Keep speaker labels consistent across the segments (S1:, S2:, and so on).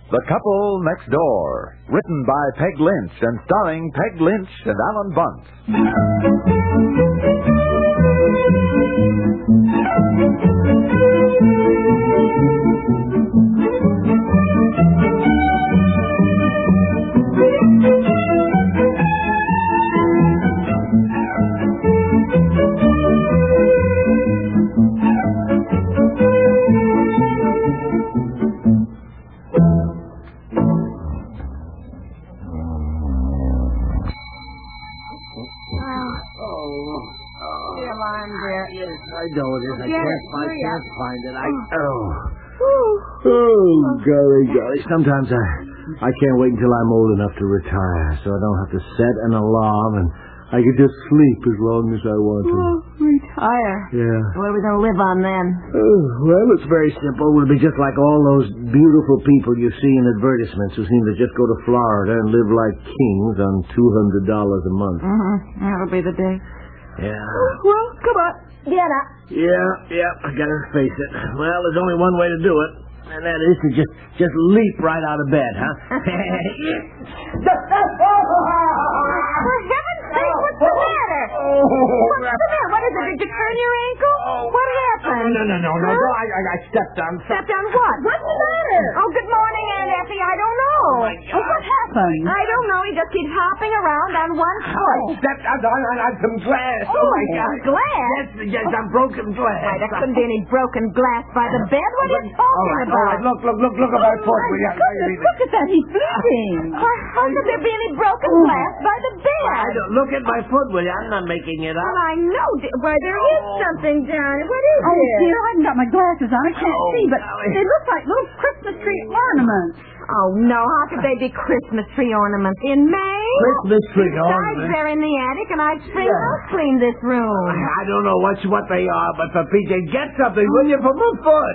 S1: The Couple Next Door, written by Peg Lynch and starring Peg Lynch and Alan Bunce.
S2: I know it is. I can't find it. Golly. Sometimes I can't wait until I'm old enough to retire, so I don't have to set an alarm and I can just sleep as long as I want to.
S3: Retire?
S2: Yeah.
S3: What are we going to live on then?
S2: Well, it's very simple. We'll be just like all those beautiful people you see in advertisements who seem to just go to Florida and live like kings on $200 a month.
S3: That'll be the day.
S2: Yeah.
S3: Well, come on. Get up.
S2: Yeah, I gotta face it. Well, there's only one way to do it, and that is to just leap right out of bed, huh?
S3: For heaven's sake, what's the matter? What's the matter? What is it? Did you turn your ankle? What happened?
S2: No.
S3: Huh?
S2: I stepped on something.
S3: Stepped on what? What's the matter? Oh, good morning, Aunt Effie. I don't know.
S2: Oh, my God.
S3: What happened? I don't know. He just keeps hopping around on one foot.
S2: I stepped on some glass. Oh, my God.
S3: Glass?
S2: Yes, on broken glass.
S3: Why, there couldn't be any broken glass by the bed. What are you talking about?
S2: All right. Look at my foot.
S3: Look at that. He's bleeding. How could there be any broken glass by the bed?
S2: Look at my foot, will you? I'm not making it up.
S3: Well, I know. Why, there is something down it. What is it?
S4: Oh, dear, I haven't got my glasses on. I can't see, but they look like little Christmas tree ornaments.
S3: Oh, no. How could they be Christmas tree ornaments? In May?
S2: Christmas tree
S3: Besides,
S2: ornaments?
S3: they're in the attic, and I've house cleaned this room.
S2: I don't know what they are, but for PJ, get something, will you, for my foot?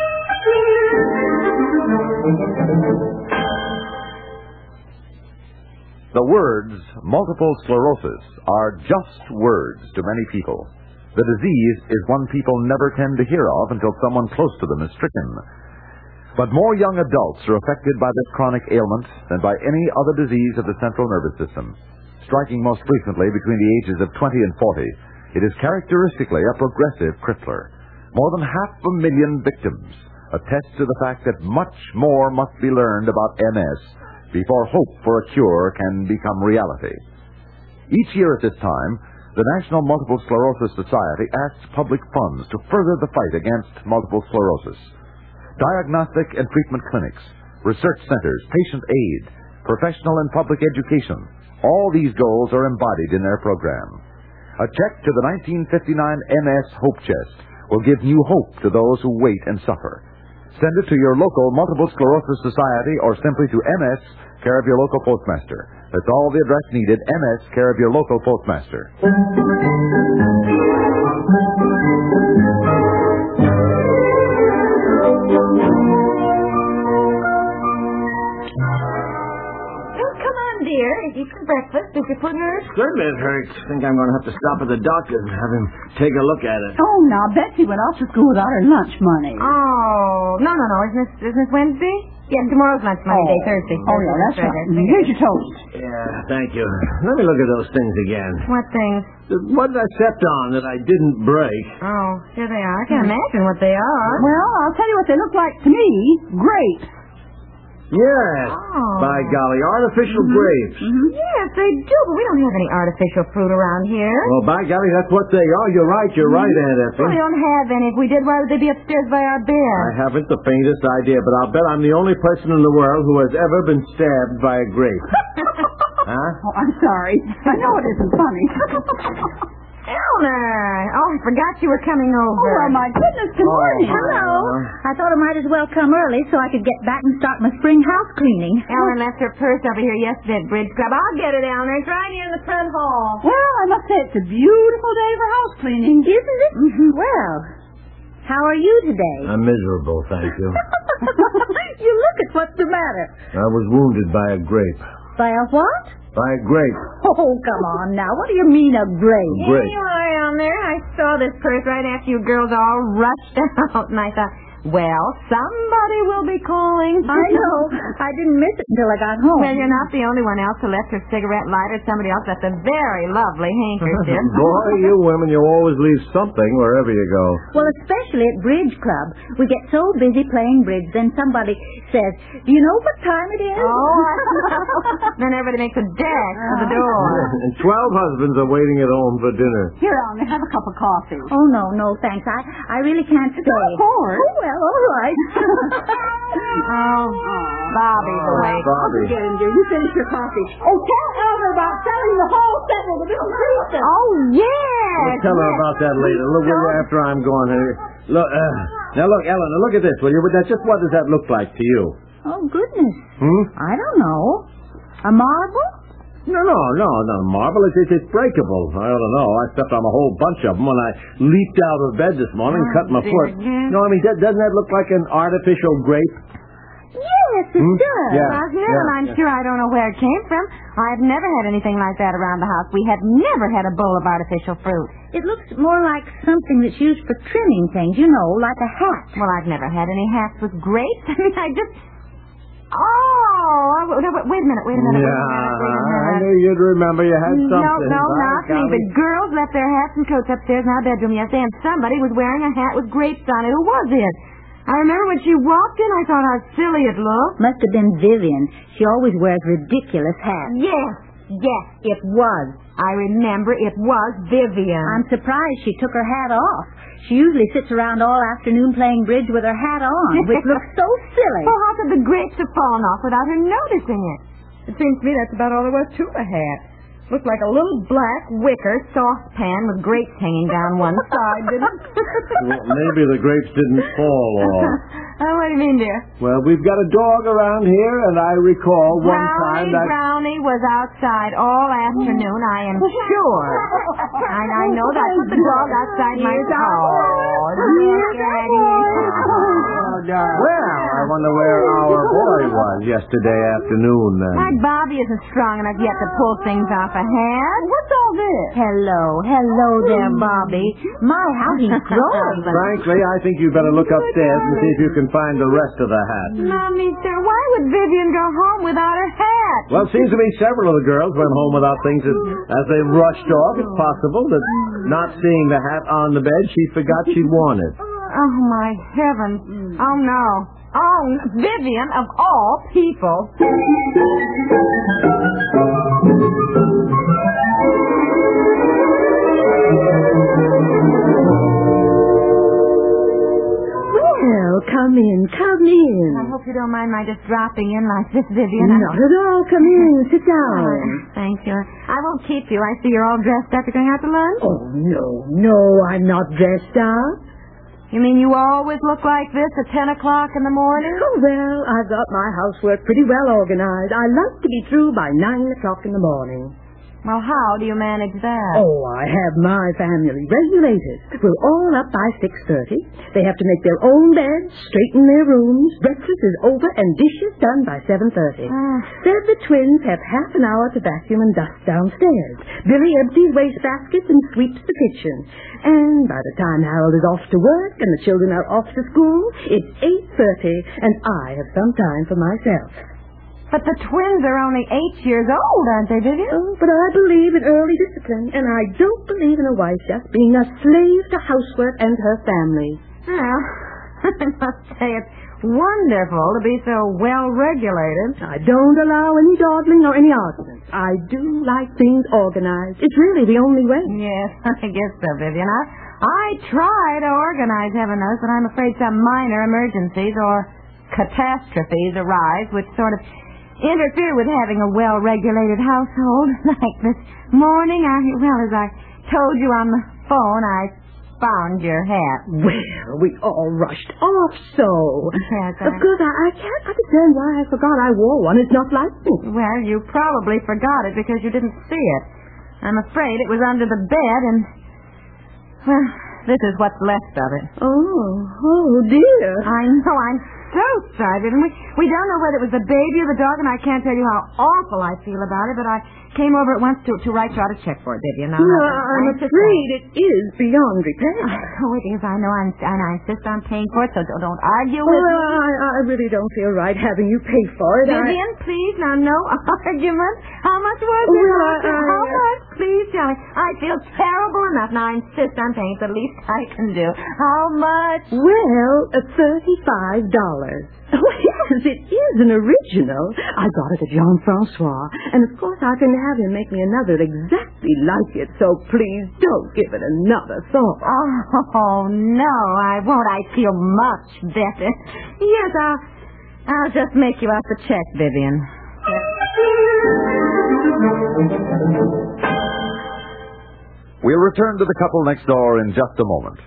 S1: The words multiple sclerosis are just words to many people. The disease is one people never tend to hear of until someone close to them is stricken. But more young adults are affected by this chronic ailment than by any other disease of the central nervous system. Striking most frequently between the ages of 20 and 40, it is characteristically a progressive crippler. More than 500,000 victims attest to the fact that much more must be learned about MS before hope for a cure can become reality. Each year at this time, the National Multiple Sclerosis Society asks public funds to further the fight against multiple sclerosis. Diagnostic and treatment clinics, research centers, patient aid, professional and public education, all these goals are embodied in their program. A check to the 1959 MS Hope Chest will give new hope to those who wait and suffer. Send it to your local Multiple Sclerosis Society or simply to MS, care of your local postmaster. That's all the address needed, MS, care of your local postmaster.
S3: Dear, eat some breakfast. Does your foot hurt?
S2: Certainly it hurts. I think I'm going to have to stop at the doctor and have him take a look at it.
S4: Oh, now, Betsy went off to school without her lunch money.
S3: Oh, no. Isn't this Wednesday? Yes, tomorrow's lunch money day, Thursday.
S4: Oh, yeah, that's right. Here's your toast.
S2: Yeah, thank you. Let me look at those things again.
S3: What things?
S2: What did I stepped on that I didn't break?
S3: Oh, here they are. I can't imagine what they are.
S4: Well, I'll tell you what they look like to me. Grapes.
S2: Yes.
S3: Oh.
S2: By golly, artificial grapes.
S3: Yes, they do, but we don't have any artificial fruit around here.
S2: Well, by golly, that's what they are. You're right, Aunt Effie.
S3: Well, we don't have any. If we did, why would they be upstairs by our bed?
S2: I haven't the faintest idea, but I'll bet I'm the only person in the world who has ever been stabbed by a grape. Huh?
S4: Oh, I'm sorry. I know it isn't funny.
S3: Eleanor! Oh, I forgot you were coming over.
S4: Oh, well, my goodness, good morning.
S3: Hello.
S5: I thought I might as well come early so I could get back and start my spring house cleaning.
S3: Ellen left her purse over here yesterday at Bridge Club. I'll get it, Eleanor. It's right here in the front hall.
S4: Well, I must say it's a beautiful day for house cleaning.
S5: Isn't it? Well, how are you today?
S2: I'm miserable, thank you.
S5: You look at what's the matter.
S2: I was wounded by a grape.
S5: By a what?
S2: By a grape.
S5: Oh, come on now. What do you mean a grape?
S3: Here you are, Eleanor. I saw this purse right after you girls all rushed out, and I thought, well, somebody will be calling.
S5: I know. I didn't miss it until I got home.
S3: Well, you're not the only one else who left her cigarette lighter. Somebody else left a very lovely handkerchief.
S2: Boy, you women, you always leave something wherever you go.
S5: Well, especially at Bridge Club. We get so busy playing bridge, then somebody says, do you know what time it is?
S3: Oh, then everybody makes a dash for the door.
S2: And 12 husbands are waiting at home for dinner.
S4: Here, Alma, have a cup of coffee.
S5: Oh, no, thanks. I really can't stay.
S4: Of course.
S5: Oh, well, all right.
S3: Oh, Bobby's awake.
S2: Bobby.
S4: Get in, dear. You finish your coffee. Oh, tell Elmer about selling the whole set of the Bill Prieston.
S3: Oh, yes.
S2: We'll tell her about that later. Look, will you, after I'm gone, Henry? Look, now look, Eleanor, look at this, will you? Now, just what does that look like to you?
S5: Oh, goodness. I don't know. A marble?
S2: No, not a marble. It's breakable. I don't know. I stepped on a whole bunch of them when I leaped out of bed this morning and cut my foot. No, I mean, doesn't that look like an artificial grape?
S5: Yes, it does.
S2: Yeah.
S3: Well, here, I'm sure I don't know where it came from. I've never had anything like that around the house. We have never had a bowl of artificial fruit.
S5: It looks more like something that's used for trimming things, you know, like a hat.
S3: Well, I've never had any hats with grapes. I mean, I just... Oh, wait a minute.
S2: I knew you'd remember you had something.
S3: No, not me. The girls left their hats and coats upstairs in our bedroom yesterday, and somebody was wearing a hat with grapes on it. Who was it? I remember when she walked in, I thought how silly it looked.
S5: Must have been Vivian. She always wears ridiculous hats.
S3: Yes, it was. I remember it was Vivian.
S5: I'm surprised she took her hat off. She usually sits around all afternoon playing bridge with her hat on, which looks so silly.
S3: Well, how could the grapes have fallen off without her noticing it? It seems to me that's about all there was to the hat. Looked like a little black wicker saucepan with grapes hanging down one side, didn't it?
S2: Well, maybe the grapes didn't fall off.
S3: Oh, what do you mean, dear?
S2: Well, we've got a dog around here, and I recall one time that...
S3: Brownie was outside all afternoon, I am sure. And I know that put the dog outside my car.
S2: Well, I wonder where our boy was yesterday afternoon, then.
S3: My Bobby isn't strong enough yet to pull things off a hat.
S4: What's all this?
S5: Hello there, Bobby. My, how he's grown.
S2: Frankly, I think you better look upstairs and see if you can find the rest of the hat.
S3: Mommy, sir, why would Vivian go home without her hat?
S2: Well, it seems to me several of the girls went home without things as they rushed off. It's possible that not seeing the hat on the bed, she forgot she'd worn it.
S3: Oh, my heavens. Oh, no. Oh, Vivian, of all people.
S6: Well, come in.
S3: I hope you don't mind my just dropping in like this, Vivian.
S6: Not at all. Come in. Sit down.
S3: Thank you. I won't keep you. I see you're all dressed up. You're going out to lunch?
S6: Oh, no, I'm not dressed up.
S3: You mean you always look like this at 10 o'clock in the morning?
S6: Oh, well, I've got my housework pretty well organized. I like to be through by 9 o'clock in the morning.
S3: Well, how do you manage that?
S6: Oh, I have my family regulated. We're all up by 6:30. They have to make their own beds, straighten their rooms. Breakfast is over and dishes done by 7:30. Then the twins have half an hour to vacuum and dust downstairs. Billy empties wastebaskets and sweeps the kitchen. And by the time Harold is off to work and the children are off to school, it's 8:30 and I have some time for myself.
S3: But the twins are only 8 years old, aren't they, Vivian?
S6: Oh, but I believe in early discipline, and I don't believe in a wife just being a slave to housework and her family.
S3: Well, I must say it's wonderful to be so well-regulated.
S6: I don't allow any dawdling or any arguments. I do like things organized. It's really the only way.
S3: Yes, I guess so, Vivian. I try to organize, heaven knows, but I'm afraid some minor emergencies or catastrophes arise which sort of interfere with having a well-regulated household. Like this morning, as I told you on the phone, I found your hat.
S6: Well, we all rushed off so.
S3: Yes,
S6: Of course, I can't understand why I forgot I wore one. It's not like me.
S3: Well, you probably forgot it because you didn't see it. I'm afraid it was under the bed and... Well, this is what's left of it.
S6: Oh, dear.
S3: I know, I'm so sorry, Vivian. We don't know whether it was the baby or the dog, and I can't tell you how awful I feel about it, but I came over at once to write you out a check for it, Vivian.
S6: I'm afraid it is beyond repair.
S3: Because I know I insist on paying for it, so don't argue with me.
S6: I really don't feel right having you pay for it.
S3: Vivian, please, now, no argument. How much was it? How much? Please tell me. I feel terrible enough. Now, I insist on paying. It's the least I can do. How much?
S6: Well, $35. Oh, yes, it is an original. I got it at Jean-Francois. And, of course, I can have him make me another exactly like it. So, please don't give it another thought.
S3: Oh, no, I won't. I feel much better. Yes, I'll just make you out the check, Vivian.
S1: We'll return to the couple next door in just a moment.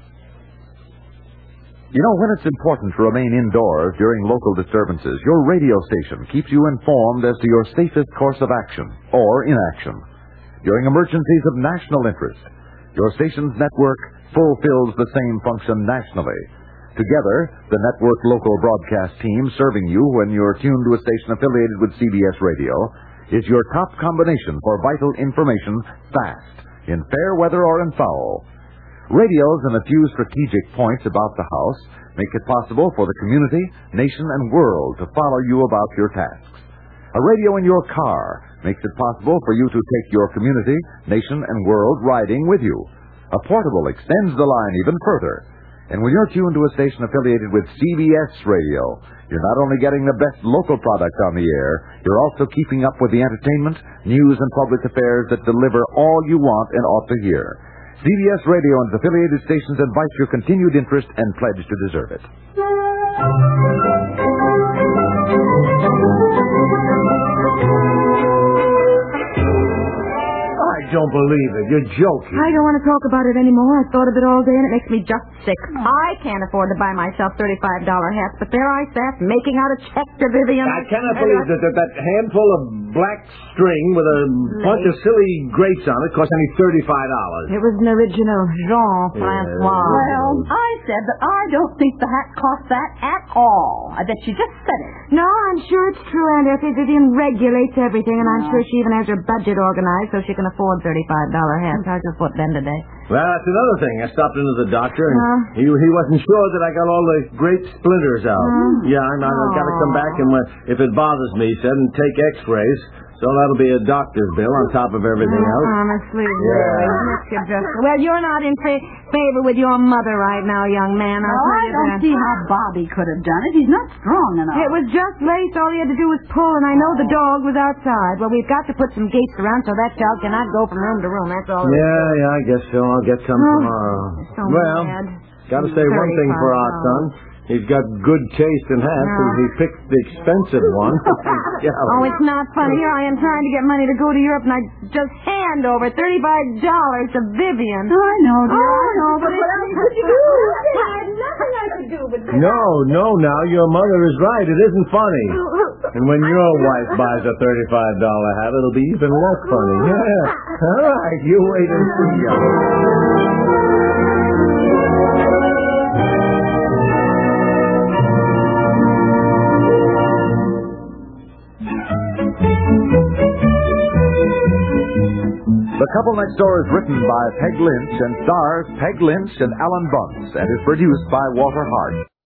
S1: You know, when it's important to remain indoors during local disturbances, your radio station keeps you informed as to your safest course of action or inaction. During emergencies of national interest, your station's network fulfills the same function nationally. Together, the network local broadcast team serving you when you're tuned to a station affiliated with CBS Radio is your top combination for vital information fast, in fair weather or in foul. Radios and a few strategic points about the house make it possible for the community, nation, and world to follow you about your tasks. A radio in your car makes it possible for you to take your community, nation, and world riding with you. A portable extends the line even further. And when you're tuned to a station affiliated with CBS Radio, you're not only getting the best local product on the air, you're also keeping up with the entertainment, news, and public affairs that deliver all you want and ought to hear. CBS Radio and its affiliated stations invite your continued interest and pledge to deserve it.
S2: I don't believe it. You're joking.
S3: I don't want to talk about it anymore. I've thought of it all day, and it makes me just sick. I can't afford to buy myself $35 hats, but there I sat, making out a check to Vivian.
S2: I cannot believe that handful of black string with a bunch of silly grapes on it cost only $35.
S3: It was an original Jean-Francois.
S4: Well, I said that I don't think the hat cost that at all. I bet you just said it.
S3: No, I'm sure it's true, Aunt Effie. Vivian regulates everything, and I'm sure she even has her budget organized so she can afford $35 hats. How's your foot been today?
S2: Well, that's another thing. I stopped into the doctor, and he wasn't sure that I got all the grape splinters out. Yeah, I've got to come back, and if it bothers me, he said, and take x-rays. So that'll be a doctor's bill on top of everything else.
S3: Honestly, really. Well, you're not in favor with your mother right now, young man.
S4: I don't see how Bobby could have done it. He's not strong enough.
S3: It was just lace. All he had to do was pull, and I know the dog was outside. Well, we've got to put some gates around so that dog cannot go from room to room. That's all.
S2: Yeah, I guess so. I'll get some tomorrow.
S3: So
S2: well, got to say one thing for our son. He's got good taste in hats, and he picked the expensive one.
S3: Oh, it's not funny. Here I am trying to get money to go to Europe, and I just hand over $35 to Vivian.
S4: I know, dear.
S3: I know, but
S4: what else could you do? I had nothing I could do but...
S2: No, now, your mother is right. It isn't funny. And when your wife buys a $35 hat, it'll be even less funny. Yeah. All right, you wait and see.
S1: The Couple Next Door is written by Peg Lynch and stars Peg Lynch and Alan Bunce and is produced by Walter Hart.